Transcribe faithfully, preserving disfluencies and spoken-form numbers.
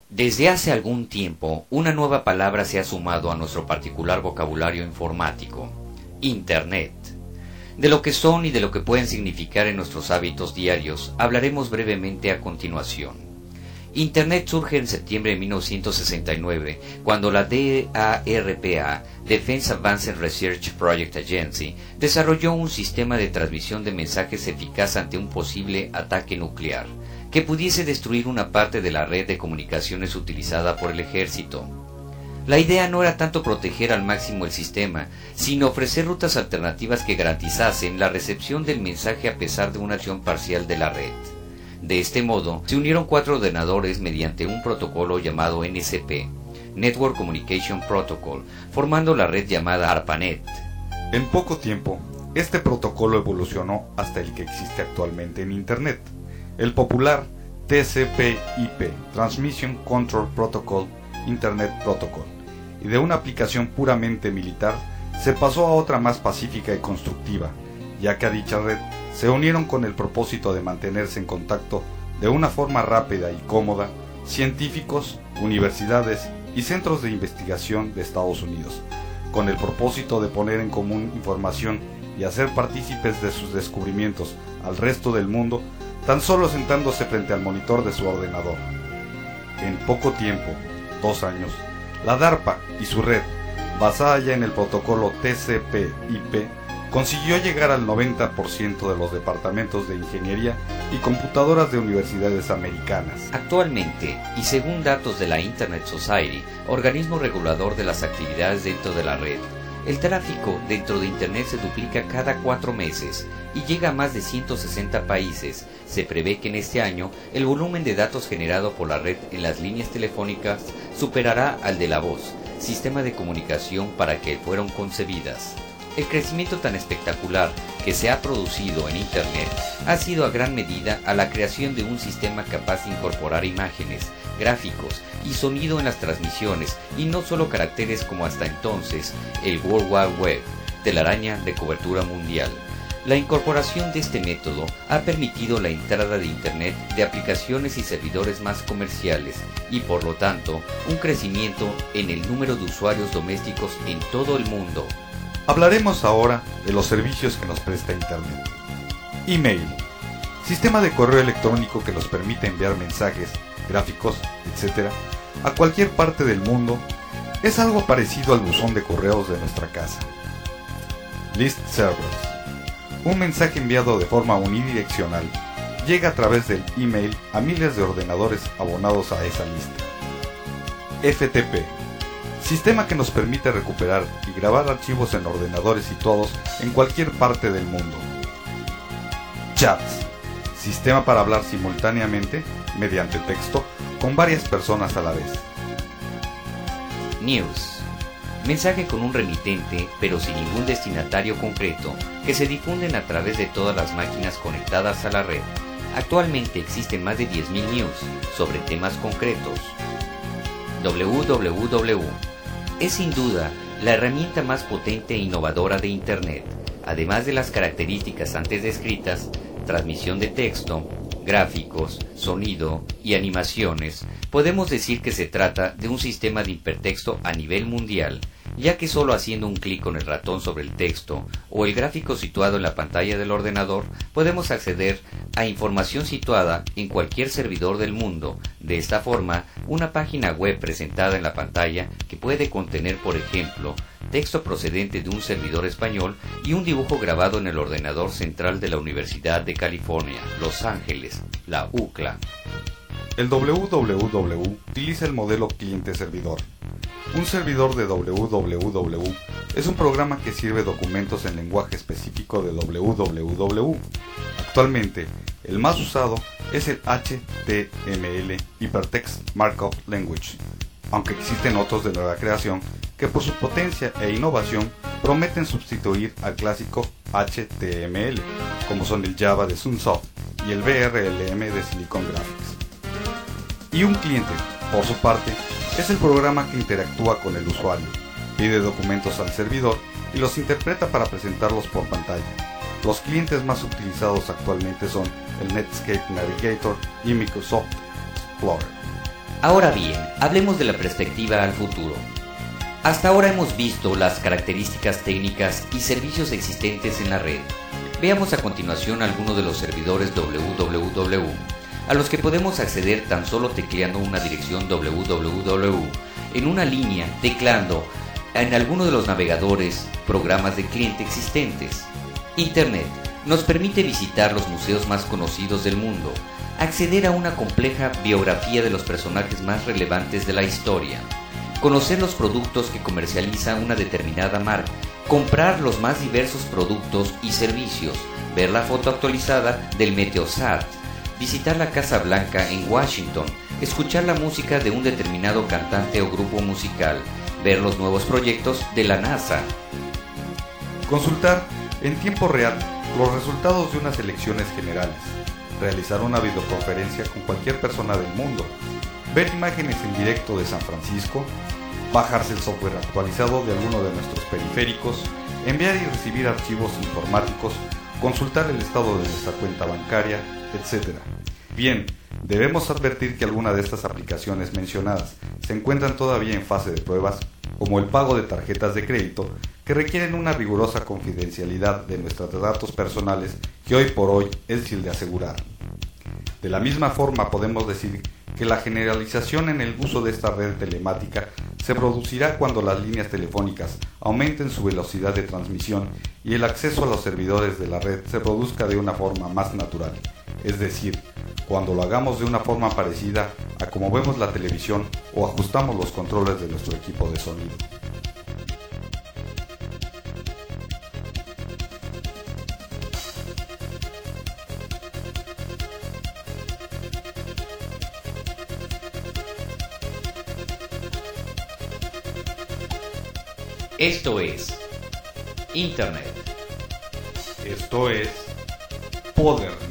Desde hace algún tiempo, una nueva palabra se ha sumado a nuestro particular vocabulario informático: Internet. De lo que son y de lo que pueden significar en nuestros hábitos diarios, hablaremos brevemente a continuación. Internet surge en septiembre de mil novecientos sesenta y nueve, cuando la D A R P A, Defense Advanced Research Project Agency, desarrolló un sistema de transmisión de mensajes eficaz ante un posible ataque nuclear, que pudiese destruir una parte de la red de comunicaciones utilizada por el ejército. La idea no era tanto proteger al máximo el sistema, sino ofrecer rutas alternativas que garantizasen la recepción del mensaje a pesar de una acción parcial de la red. De este modo, se unieron cuatro ordenadores mediante un protocolo llamado N C P, Network Communication Protocol, formando la red llamada ARPANET. En poco tiempo, este protocolo evolucionó hasta el que existe actualmente en Internet, el popular T C P I P, Transmission Control Protocol, Internet Protocol, y de una aplicación puramente militar se pasó a otra más pacífica y constructiva, ya que a dicha red se unieron con el propósito de mantenerse en contacto de una forma rápida y cómoda científicos, universidades y centros de investigación de Estados Unidos, con el propósito de poner en común información y hacer partícipes de sus descubrimientos al resto del mundo, tan solo sentándose frente al monitor de su ordenador. En poco tiempo, dos años, la DARPA y su red, basada ya en el protocolo T C P I P, consiguió llegar al noventa por ciento de los departamentos de ingeniería y computadoras de universidades americanas. Actualmente, y según datos de la Internet Society, organismo regulador de las actividades dentro de la red, el tráfico dentro de Internet se duplica cada cuatro meses y llega a más de ciento sesenta países. Se prevé que en este año el volumen de datos generado por la red en las líneas telefónicas superará al de la voz, sistema de comunicación para que fueron concebidas. El crecimiento tan espectacular que se ha producido en Internet ha sido a gran medida a la creación de un sistema capaz de incorporar imágenes, gráficos y sonido en las transmisiones, y no solo caracteres como hasta entonces el World Wide Web, telaraña de cobertura mundial. La incorporación de este método ha permitido la entrada de Internet de aplicaciones y servidores más comerciales y, por lo tanto, un crecimiento en el número de usuarios domésticos en todo el mundo. Hablaremos ahora de los servicios que nos presta Internet. Email, sistema de correo electrónico que nos permite enviar mensajes, gráficos, etcétera, a cualquier parte del mundo. Es algo parecido al buzón de correos de nuestra casa. List servers, un mensaje enviado de forma unidireccional llega a través del email a miles de ordenadores abonados a esa lista. F T P, sistema que nos permite recuperar y grabar archivos en ordenadores situados en cualquier parte del mundo. Chats, sistema para hablar simultáneamente, mediante texto, con varias personas a la vez. News, mensaje con un remitente pero sin ningún destinatario concreto, que se difunden a través de todas las máquinas conectadas a la red. Actualmente existen más de diez mil news sobre temas concretos. W W W es sin duda la herramienta más potente e innovadora de Internet. Además de las características antes descritas, transmisión de texto, gráficos, sonido y animaciones, podemos decir que se trata de un sistema de hipertexto a nivel mundial, ya que solo haciendo un clic con el ratón sobre el texto o el gráfico situado en la pantalla del ordenador podemos acceder a información situada en cualquier servidor del mundo. De esta forma, una página web presentada en la pantalla que puede contener, por ejemplo, texto procedente de un servidor español y un dibujo grabado en el ordenador central de la Universidad de California, Los Ángeles, la U C L A. El W W W utiliza el modelo cliente-servidor. Un servidor de W W W es un programa que sirve documentos en lenguaje específico de W W W. Actualmente, el más usado es el H T M L Hypertext Markup Language, aunque existen otros de nueva creación que por su potencia e innovación prometen sustituir al clásico H T M L, como son el Java de Sunsoft y el B R L M de Silicon Graphics. Y un cliente, por su parte, es el programa que interactúa con el usuario, pide documentos al servidor y los interpreta para presentarlos por pantalla. Los clientes más utilizados actualmente son el Netscape Navigator y Microsoft Explorer. Ahora bien, hablemos de la perspectiva al futuro. Hasta ahora hemos visto las características técnicas y servicios existentes en la red. Veamos a continuación algunos de los servidores doble u doble u doble u, a los que podemos acceder tan solo tecleando una dirección doble u doble u doble u en una línea, teclando en alguno de los navegadores, programas de cliente existentes. Internet nos permite visitar los museos más conocidos del mundo, acceder a una compleja biografía de los personajes más relevantes de la historia, conocer los productos que comercializa una determinada marca, comprar los más diversos productos y servicios, ver la foto actualizada del Meteosat, visitar la Casa Blanca en Washington, escuchar la música de un determinado cantante o grupo musical, ver los nuevos proyectos de la NASA. Consultar en tiempo real los resultados de unas elecciones generales, realizar una videoconferencia con cualquier persona del mundo, ver imágenes en directo de San Francisco, bajarse el software actualizado de alguno de nuestros periféricos, enviar y recibir archivos informáticos, consultar el estado de nuestra cuenta bancaria, etcétera. Bien, debemos advertir que algunas de estas aplicaciones mencionadas se encuentran todavía en fase de pruebas, como el pago de tarjetas de crédito, que requieren una rigurosa confidencialidad de nuestros datos personales que hoy por hoy es difícil de asegurar. De la misma forma podemos decir que la generalización en el uso de esta red telemática se producirá cuando las líneas telefónicas aumenten su velocidad de transmisión y el acceso a los servidores de la red se produzca de una forma más natural, es decir, cuando lo hagamos de una forma parecida a como vemos la televisión o ajustamos los controles de nuestro equipo de sonido. Esto es Internet. Esto es Poder.